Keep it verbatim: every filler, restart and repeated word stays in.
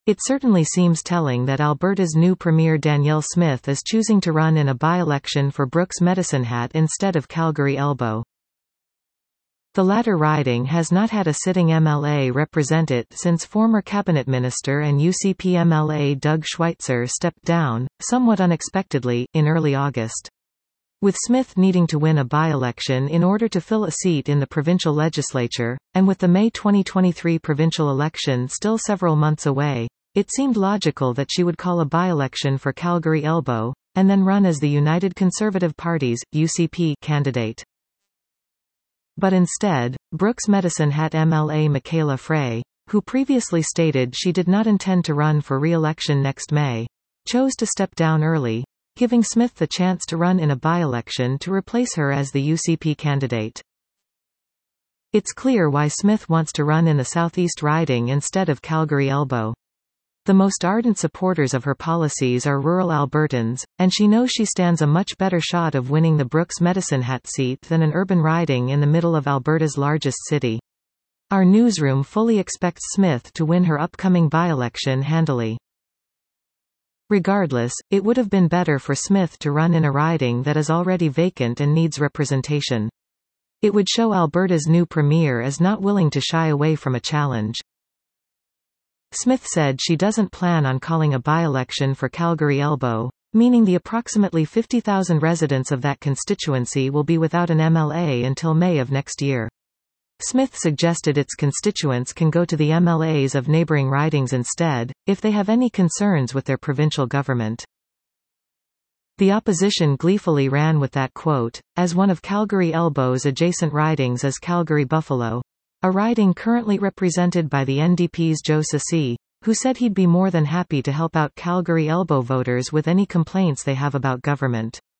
It certainly seems telling that Alberta's new Premier Danielle Smith is choosing to run in a by-election for Brooks Medicine Hat instead of Calgary Elbow. The latter riding has not had a sitting M L A represent it since former cabinet minister and U C P M L A Doug Schweitzer stepped down, somewhat unexpectedly, in early August. With Smith needing to win a by-election in order to fill a seat in the provincial legislature, and with the May twenty twenty-three provincial election still several months away, it seemed logical that she would call a by-election for Calgary Elbow, and then run as the United Conservative Party's, U C P, candidate. But instead, Brooks Medicine Hat M L A Michaela Frey, who previously stated she did not intend to run for re-election next May, chose to step down early, giving Smith the chance to run in a by-election to replace her as the U C P candidate. It's clear why Smith wants to run in the Southeast riding instead of Calgary Elbow. The most ardent supporters of her policies are rural Albertans, and she knows she stands a much better shot of winning the Brooks Medicine Hat seat than an urban riding in the middle of Alberta's largest city. Our newsroom fully expects Smith to win her upcoming by-election handily. Regardless, it would have been better for Smith to run in a riding that is already vacant and needs representation. It would show Alberta's new premier is not willing to shy away from a challenge. Smith said she doesn't plan on calling a by-election for Calgary Elbow, meaning the approximately fifty thousand residents of that constituency will be without an M L A until May of next year. Smith suggested its constituents can go to the M L As of neighbouring ridings instead, if they have any concerns with their provincial government. The opposition gleefully ran with that quote, as one of Calgary Elbow's adjacent ridings is Calgary Buffalo, a riding currently represented by the N D P's Joe Ceci, who said he'd be more than happy to help out Calgary Elbow voters with any complaints they have about government.